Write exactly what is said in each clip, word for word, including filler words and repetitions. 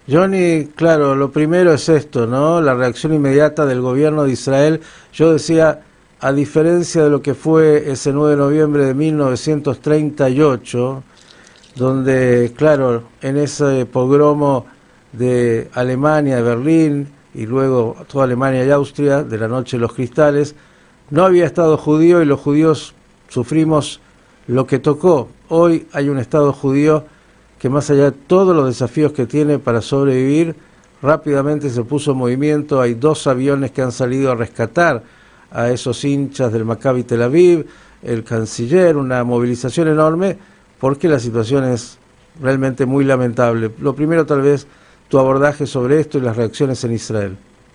Johnny, claro, lo primero es esto, ¿no? La reacción inmediata del gobierno de Israel. Yo decía, a diferencia de lo que fue ese nueve de noviembre de mil novecientos treinta y ocho, donde, claro, en ese pogromo de Alemania, de Berlín, y luego toda Alemania y Austria, de la noche de los cristales, no había Estado judío y los judíos sufrimos lo que tocó. Hoy hay un Estado judío que, más allá de todos los desafíos que tiene para sobrevivir, rápidamente se puso en movimiento. Hay dos aviones que han salido a rescatar a esos hinchas del Maccabi Tel Aviv, el canciller, una movilización enorme, porque la situación es realmente muy lamentable. Lo primero, tal vez, tu abordaje sobre esto y las reacciones en Israel.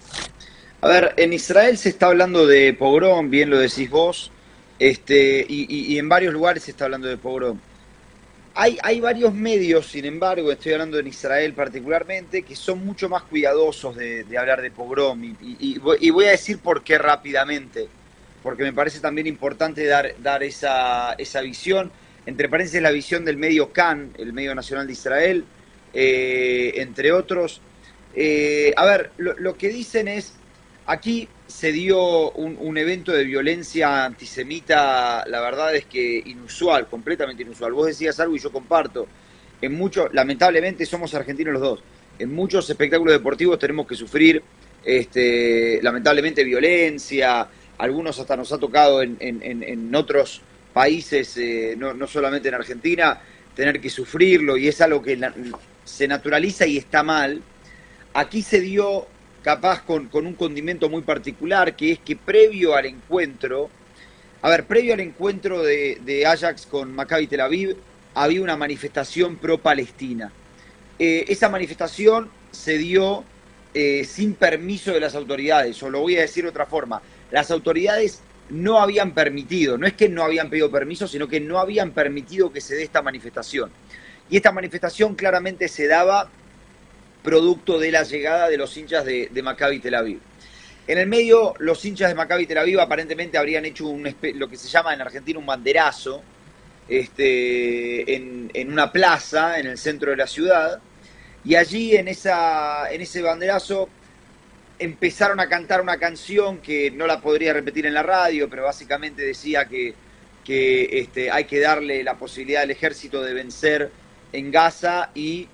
A ver, en Israel se está hablando de pogrom, bien lo decís vos, este, y, y, y en varios lugares se está hablando de pogrom. Hay, hay varios medios, sin embargo, estoy hablando en Israel particularmente, que son mucho más cuidadosos de, de hablar de pogrom. Y, y, y voy a decir por qué rápidamente, porque me parece también importante dar, dar esa, esa visión. Entre paréntesis, la visión del medio Kan, el medio nacional de Israel, eh, entre otros. Eh, a ver, lo, lo que dicen es, aquí se dio un, un evento de violencia antisemita, la verdad es que inusual, completamente inusual. Vos decías algo y yo comparto. En muchos, lamentablemente somos argentinos los dos, en muchos espectáculos deportivos tenemos que sufrir, este, lamentablemente, violencia. Algunos hasta nos ha tocado en, en, en otros países, eh, no, no solamente en Argentina, tener que sufrirlo, y es algo que na- se naturaliza y está mal. Aquí se dio capaz con, con un condimento muy particular, que es que previo al encuentro, a ver, previo al encuentro de, de Ajax con Maccabi Tel Aviv, había una manifestación pro-Palestina. Eh, esa manifestación se dio eh, sin permiso de las autoridades, o lo voy a decir de otra forma, las autoridades no habían permitido, no es que no habían pedido permiso, sino que no habían permitido que se dé esta manifestación. Y esta manifestación claramente se daba producto de la llegada de los hinchas de, de Maccabi Tel Aviv. En el medio, los hinchas de Maccabi Tel Aviv aparentemente habrían hecho un, lo que se llama en Argentina un banderazo, este, en, en una plaza en el centro de la ciudad, y allí en, esa, en ese banderazo empezaron a cantar una canción que no la podría repetir en la radio, pero básicamente decía que, que este, hay que darle la posibilidad al ejército de vencer en Gaza y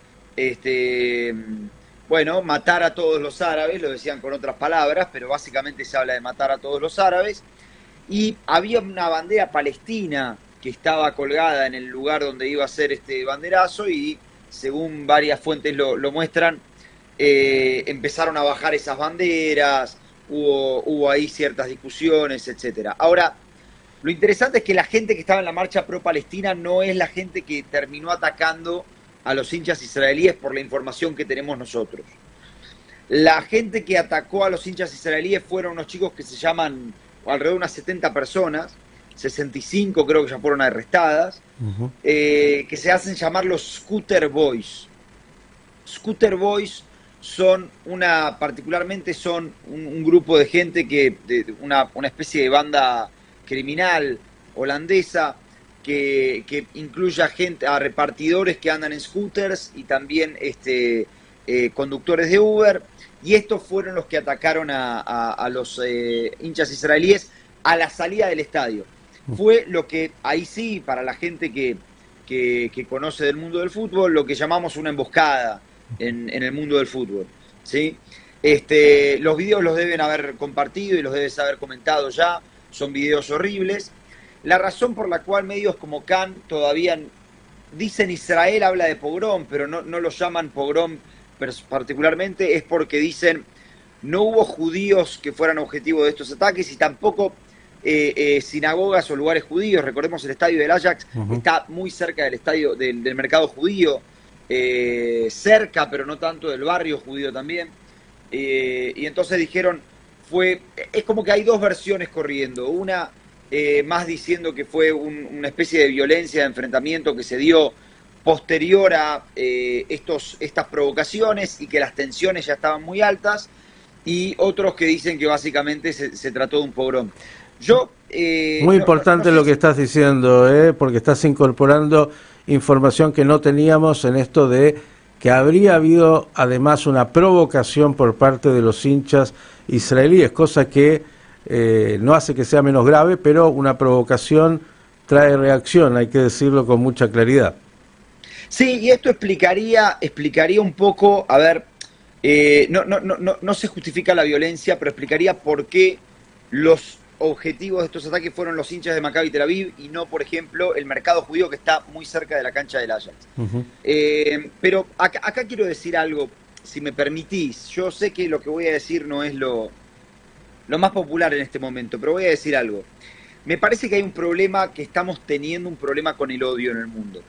Este, bueno, matar a todos los árabes, lo decían con otras palabras, pero básicamente se habla de matar a todos los árabes. Y había una bandera palestina que estaba colgada en el lugar donde iba a ser este banderazo, y según varias fuentes lo, lo muestran, eh, empezaron a bajar esas banderas, hubo, hubo ahí ciertas discusiones, etcétera. Ahora, lo interesante es que la gente que estaba en la marcha pro-palestina no es la gente que terminó atacando a los hinchas israelíes, por la información que tenemos nosotros. La gente que atacó a los hinchas israelíes fueron unos chicos que se llaman, alrededor de unas setenta personas, sesenta y cinco creo que ya fueron arrestadas, uh-huh. eh, que se hacen llamar los Scooter Boys. Scooter Boys son una, particularmente son un, un grupo de gente que, de, una, una especie de banda criminal holandesa, Que, que incluye a gente, a repartidores que andan en scooters y también este, eh, conductores de Uber, y estos fueron los que atacaron a, a, a los eh, hinchas israelíes a la salida del estadio. Fue lo que, ahí sí, para la gente que, que, que conoce del mundo del fútbol, lo que llamamos una emboscada en, en el mundo del fútbol, ¿sí? Este, los videos los deben haber compartido y los debes haber comentado ya, son videos horribles. La razón por la cual medios como Kan todavía dicen Israel habla de pogrom, pero no, no lo llaman pogrom particularmente, es porque dicen no hubo judíos que fueran objetivo de estos ataques y tampoco eh, eh, sinagogas o lugares judíos. Recordemos, el estadio del Ajax uh-huh. está muy cerca del estadio del, del mercado judío, eh, cerca pero no tanto del barrio judío también, eh, y entonces dijeron, fue es como que hay dos versiones corriendo, una Eh, más diciendo que fue un, una especie de violencia, de enfrentamiento que se dio posterior a eh, estos, estas provocaciones y que las tensiones ya estaban muy altas, y otros que dicen que básicamente se, se trató de un pogrom. Yo, eh, Muy no, importante no, no lo que si... estás diciendo, ¿eh? Porque estás incorporando información que no teníamos en esto de que habría habido además una provocación por parte de los hinchas israelíes, cosa que eh, no hace que sea menos grave, pero una provocación trae reacción, hay que decirlo con mucha claridad. Sí, y esto explicaría, explicaría un poco, a ver, eh, no, no, no, no, no se justifica la violencia, pero explicaría por qué los objetivos de estos ataques fueron los hinchas de Maccabi Tel Aviv y no, por ejemplo, el mercado judío que está muy cerca de la cancha del Ajax. Uh-huh. Eh, pero acá, acá quiero decir algo, si me permitís. Yo sé que lo que voy a decir no es lo, lo más popular en este momento, pero voy a decir algo. Me parece que hay un problema, que estamos teniendo un problema con el odio en el mundo.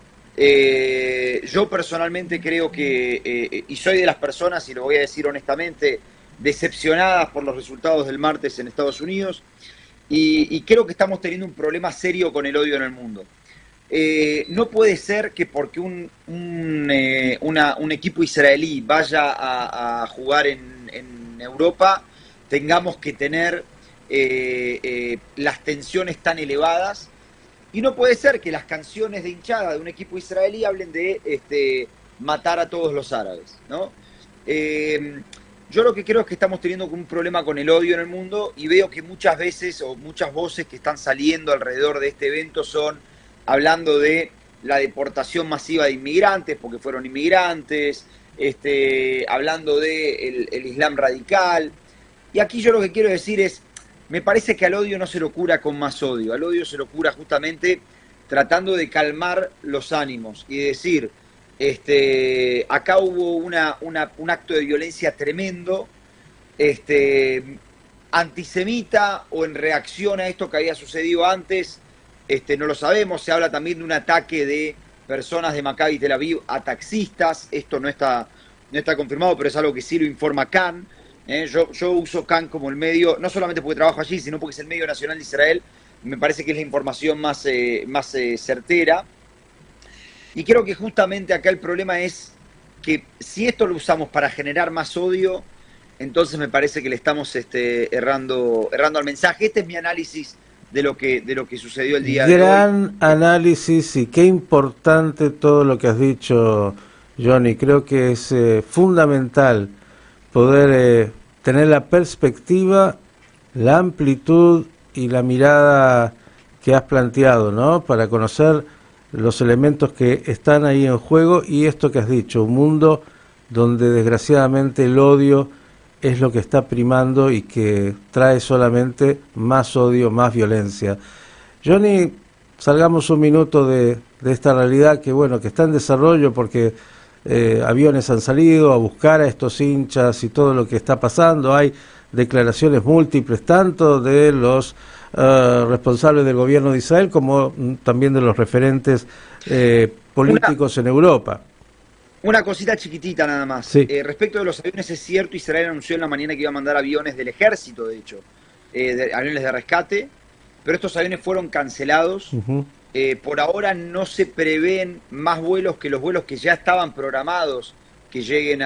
Eh, yo personalmente creo que, eh, y soy de las personas, y lo voy a decir honestamente, decepcionadas por los resultados del martes en Estados Unidos, y, y creo que estamos teniendo un problema serio con el odio en el mundo. Eh, no puede ser que porque un, un, eh, una, un equipo israelí vaya a, a jugar en, en Europa, tengamos que tener eh, eh, las tensiones tan elevadas, y no puede ser que las canciones de hinchada de un equipo israelí hablen de este, matar a todos los árabes, ¿no? Eh, Yo lo que creo es que estamos teniendo un problema con el odio en el mundo, y veo que muchas veces, o muchas voces que están saliendo alrededor de este evento son hablando de la deportación masiva de inmigrantes, porque fueron inmigrantes, este, hablando de el, el Islam radical. Y aquí yo lo que quiero decir es, me parece que al odio no se lo cura con más odio, al odio se lo cura justamente tratando de calmar los ánimos y de decir... Este, acá hubo una, una, un acto de violencia tremendo, este, antisemita o en reacción a esto que había sucedido antes, este, no lo sabemos. Se habla también de un ataque de personas de Maccabi Tel Aviv a taxistas. Esto no está, no está confirmado, pero es algo que sí lo informa Kan. ¿eh? Yo, yo uso Kan como el medio, no solamente porque trabajo allí, sino porque es el medio nacional de Israel. Me parece que es la información más, eh, más eh, certera. Y creo que justamente acá el problema es que si esto lo usamos para generar más odio, entonces me parece que le estamos este, errando, errando al mensaje. Este es mi análisis de lo que, de lo que sucedió el día de hoy. Gran análisis, y qué importante todo lo que has dicho, Johnny. Creo que es eh, fundamental poder eh, tener la perspectiva, la amplitud y la mirada que has planteado, ¿no? Para conocer los elementos que están ahí en juego, y esto que has dicho, un mundo donde desgraciadamente el odio es lo que está primando y que trae solamente más odio, más violencia. Johnny, salgamos un minuto de, de esta realidad que, bueno, que está en desarrollo, porque eh, aviones han salido a buscar a estos hinchas y todo lo que está pasando. Hay declaraciones múltiples, tanto de los Uh, responsables del gobierno de Israel como mm, también de los referentes eh, políticos una, en Europa. Una cosita chiquitita nada más. Sí. Eh, respecto de los aviones, es cierto, Israel anunció en la mañana que iba a mandar aviones del ejército, de hecho, eh, de, aviones de rescate, pero estos aviones fueron cancelados. Uh-huh. Eh, por ahora no se prevén más vuelos que los vuelos que ya estaban programados que lleguen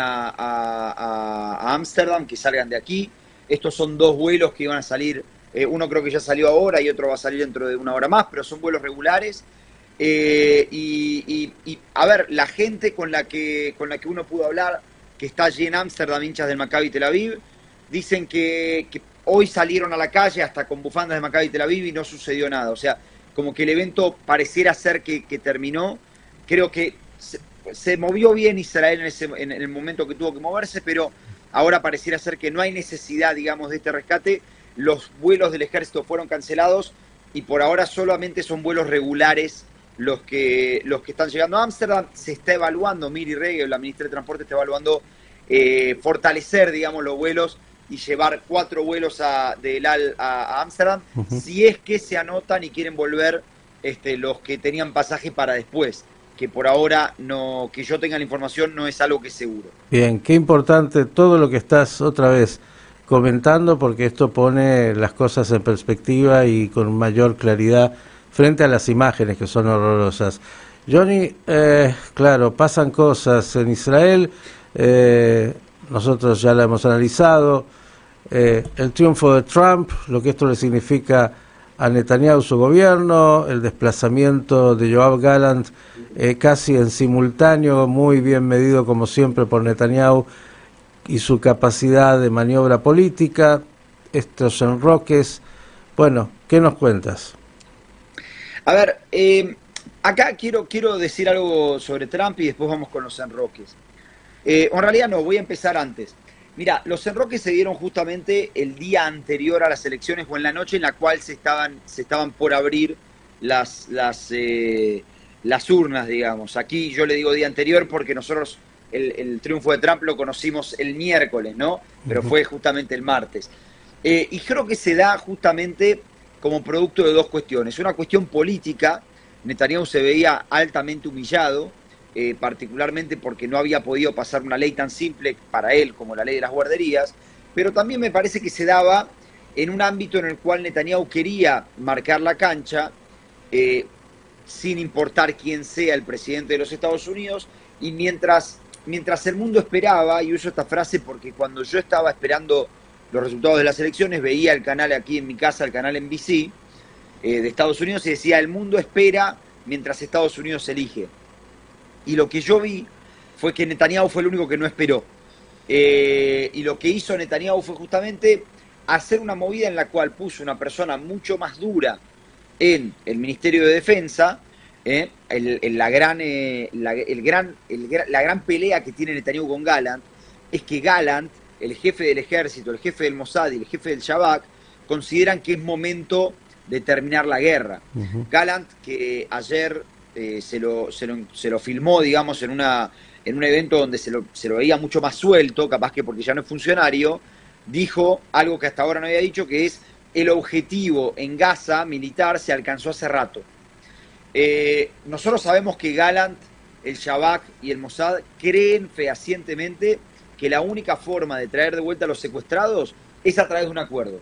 a Ámsterdam, que salgan de aquí. Estos son dos vuelos que iban a salir. Eh, uno creo que ya salió ahora y otro va a salir dentro de una hora más, pero son vuelos regulares. Eh, y, y, y, a ver, la gente con la que con la que uno pudo hablar, que está allí en Ámsterdam, hinchas del Maccabi Tel Aviv, dicen que, que hoy salieron a la calle hasta con bufandas de Maccabi Tel Aviv y no sucedió nada. O sea, como que el evento pareciera ser que, que terminó. Creo que se, se movió bien Israel en, ese, en el momento que tuvo que moverse, pero ahora pareciera ser que no hay necesidad, digamos, de este rescate. Los vuelos del ejército fueron cancelados y por ahora solamente son vuelos regulares los que los que están llegando a Ámsterdam. Se está evaluando, Miri Regev, la ministra de Transporte, está evaluando eh, fortalecer, digamos, los vuelos y llevar cuatro vuelos a, de El Al a Ámsterdam, uh-huh. si es que se anotan y quieren volver este, los que tenían pasaje para después, que por ahora, no, que yo tenga la información, no es algo que es seguro. Bien, qué importante todo lo que estás otra vez comentando, porque esto pone las cosas en perspectiva y con mayor claridad frente a las imágenes que son horrorosas. Johnny, eh, claro, pasan cosas en Israel, eh, nosotros ya la hemos analizado, eh, el triunfo de Trump, lo que esto le significa a Netanyahu, su gobierno, el desplazamiento de Yoav Gallant eh, casi en simultáneo, muy bien medido como siempre por Netanyahu y su capacidad de maniobra política, estos enroques. Bueno, ¿qué nos cuentas? A ver, eh, acá quiero, quiero decir algo sobre Trump y después vamos con los enroques. Eh, en realidad no, voy a empezar antes. Mira, los enroques se dieron justamente el día anterior a las elecciones o en la noche en la cual se estaban, se estaban por abrir las, las, eh, las urnas, digamos. Aquí yo le digo día anterior porque nosotros el, el triunfo de Trump lo conocimos el miércoles, ¿no? Pero fue justamente el martes. Eh, y creo que se da justamente como producto de dos cuestiones. Una cuestión política, Netanyahu se veía altamente humillado, Eh, particularmente porque no había podido pasar una ley tan simple para él como la ley de las guarderías, pero también me parece que se daba en un ámbito en el cual Netanyahu quería marcar la cancha, eh, sin importar quién sea el presidente de los Estados Unidos, y mientras, mientras el mundo esperaba, y uso esta frase porque cuando yo estaba esperando los resultados de las elecciones, veía el canal aquí en mi casa, el canal N B C eh, de Estados Unidos, y decía, el mundo espera mientras Estados Unidos elige. Y lo que yo vi fue que Netanyahu fue el único que no esperó. Eh, y lo que hizo Netanyahu fue justamente hacer una movida en la cual puso una persona mucho más dura en el Ministerio de Defensa, eh, el, el, la, gran, eh, la, el gran, el, la gran pelea que tiene Netanyahu con Gallant es que Gallant, el jefe del ejército, el jefe del Mossad y el jefe del Shabak, consideran que es momento de terminar la guerra. Uh-huh. Gallant, que ayer... Eh, se, lo, se, lo, se lo filmó, digamos, en, una, en un evento donde se lo, se lo veía mucho más suelto, capaz que porque ya no es funcionario, dijo algo que hasta ahora no había dicho, que es el objetivo en Gaza militar se alcanzó hace rato. Eh, nosotros sabemos que Gallant, el Shabak y el Mossad creen fehacientemente que la única forma de traer de vuelta a los secuestrados es a través de un acuerdo.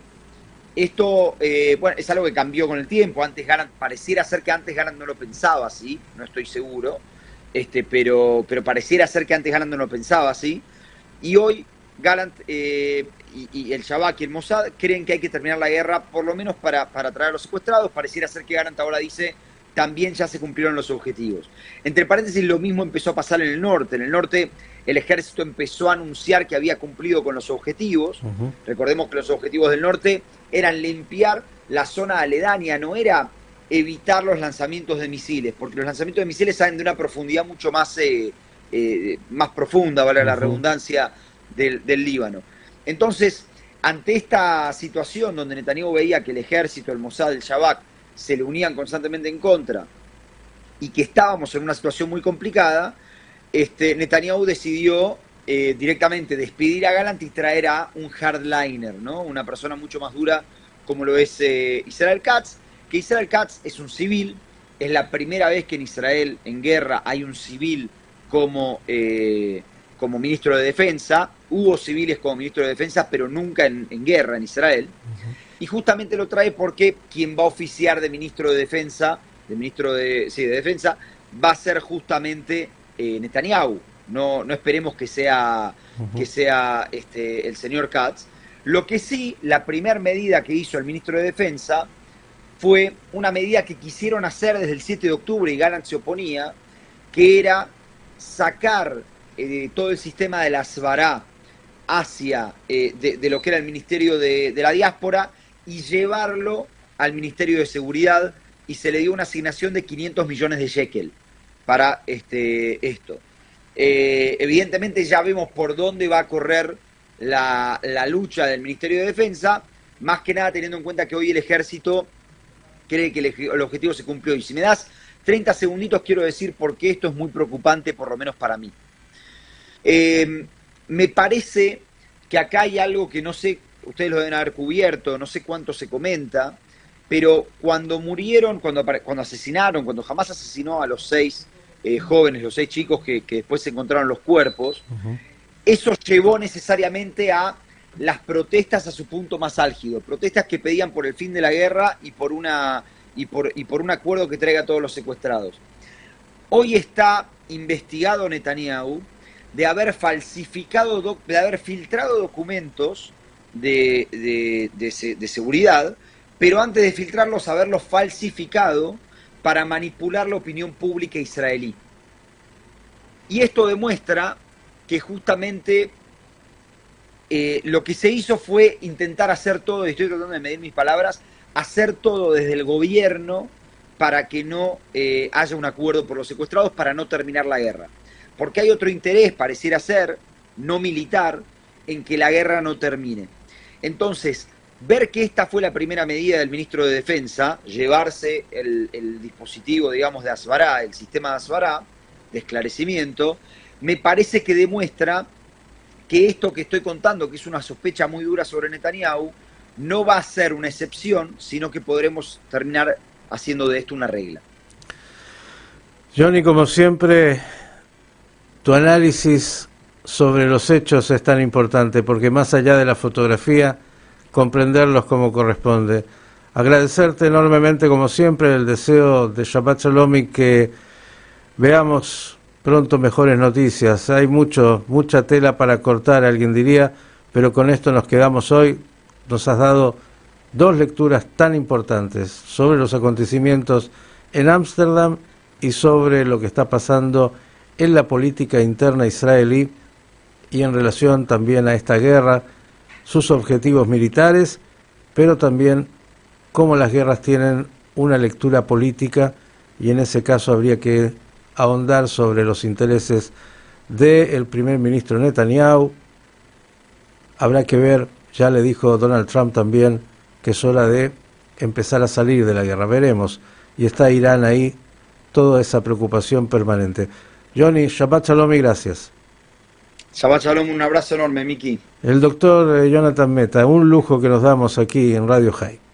Esto, eh, bueno, es algo que cambió con el tiempo. Antes Gallant, pareciera ser que antes Gallant no lo pensaba así, no estoy seguro, este, pero, pero pareciera ser que antes Gallant no lo pensaba así. Y hoy Gallant eh, y, y el Shabak y el Mossad creen que hay que terminar la guerra, por lo menos para, para traer a los secuestrados. Pareciera ser que Gallant ahora dice, también ya se cumplieron los objetivos. Entre paréntesis, lo mismo empezó a pasar en el norte. En el norte el ejército empezó a anunciar que había cumplido con los objetivos. Uh-huh. Recordemos que los objetivos del norte eran limpiar la zona aledaña, no era evitar los lanzamientos de misiles, porque los lanzamientos de misiles salen de una profundidad mucho más, eh, eh, más profunda, vale uh-huh. la redundancia, del, del Líbano. Entonces, ante esta situación donde Netanyahu veía que el ejército, el Mossad, el Shabak, se le unían constantemente en contra y que estábamos en una situación muy complicada, este, Netanyahu decidió eh, directamente despedir a Gallant y traer a un hardliner, ¿no? Una persona mucho más dura como lo es eh, Israel Katz, que Israel Katz es un civil, es la primera vez que en Israel, en guerra, hay un civil como, eh, como ministro de Defensa. Hubo civiles como ministro de Defensa, pero nunca en, en guerra en Israel. Uh-huh. Y justamente lo trae porque quien va a oficiar de ministro de Defensa, de ministro de, sí, de Defensa, va a ser justamente eh, Netanyahu. No, no esperemos que sea, uh-huh. que sea este, el señor Katz. Lo que sí, la primera medida que hizo el ministro de Defensa fue una medida que quisieron hacer desde el siete de octubre y Gallant se oponía, que era sacar eh, todo el sistema de la Sbará hacia eh, de, de lo que era el Ministerio de, de la Diáspora y llevarlo al Ministerio de Seguridad, y se le dio una asignación de quinientos millones de shekel para este, esto. Eh, evidentemente ya vemos por dónde va a correr la, la lucha del Ministerio de Defensa, más que nada teniendo en cuenta que hoy el ejército cree que el, el objetivo se cumplió. Y si me das treinta segunditos, quiero decir por qué esto es muy preocupante, por lo menos para mí. Eh, me parece que acá hay algo que no sé, ustedes lo deben haber cubierto, no sé cuánto se comenta, pero cuando murieron, cuando, cuando asesinaron, cuando Hamás asesinó a los seis eh, jóvenes, los seis chicos que, que después se encontraron los cuerpos, uh-huh. eso llevó necesariamente a las protestas a su punto más álgido, protestas que pedían por el fin de la guerra y por una y por, y por un acuerdo que traiga a todos los secuestrados. Hoy está investigado Netanyahu de haber falsificado, de haber filtrado documentos de, de, de, de seguridad, pero antes de filtrarlos, haberlos falsificado para manipular la opinión pública israelí. Y esto demuestra que justamente eh, lo que se hizo fue intentar hacer todo, y estoy tratando de medir mis palabras, hacer todo desde el gobierno para que no eh, haya un acuerdo por los secuestrados, para no terminar la guerra. Porque hay otro interés, pareciera ser, no militar, en que la guerra no termine. Entonces, ver que esta fue la primera medida del ministro de Defensa, llevarse el, el dispositivo, digamos, de Asbará, el sistema de Asbará, de esclarecimiento, me parece que demuestra que esto que estoy contando, que es una sospecha muy dura sobre Netanyahu, no va a ser una excepción, sino que podremos terminar haciendo de esto una regla. Johnny, como siempre, tu análisis sobre los hechos es tan importante, porque más allá de la fotografía, comprenderlos como corresponde. Agradecerte enormemente, como siempre, el deseo de Shabbat Shalom y que veamos pronto mejores noticias. Hay mucho, mucha tela para cortar, alguien diría, pero con esto nos quedamos hoy. Nos has dado dos lecturas tan importantes sobre los acontecimientos en Ámsterdam y sobre lo que está pasando en la política interna israelí y en relación también a esta guerra, sus objetivos militares, pero también cómo las guerras tienen una lectura política, y en ese caso habría que ahondar sobre los intereses del primer ministro Netanyahu. Habrá que ver, ya le dijo Donald Trump también, que es hora de empezar a salir de la guerra. Veremos. Y está Irán ahí, toda esa preocupación permanente. Johnny, Shabbat Shalom y gracias. Shabbat Shalom, un abrazo enorme, Miki. El doctor Jonathan Meta, un lujo que nos damos aquí en Radio High.